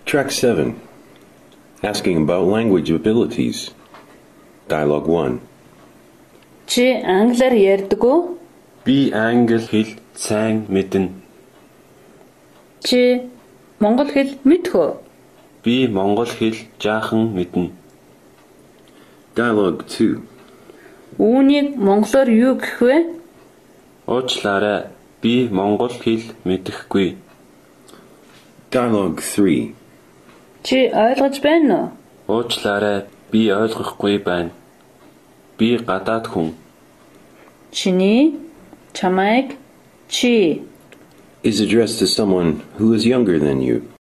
Track 7. Asking about language abilities. Dialogue 1. Чи англиар ярьдаг уу? Би англи хэл сайн мэднэ. Чи монгол хэл мэдэх үү? Би монгол хэл жаахан мэднэ. Dialogue 2. Үүнийг монголоор юу гэх вэ? Уучлаарай. Би монгол хэл мэдэхгүй. Dialogue 3. Чи ойлгож байна уу? Уучлаарай. Би ойлгохгүй байна. Би гадаад хүн. Чиний, чамайг, чи. Is addressed to someone who is younger than you.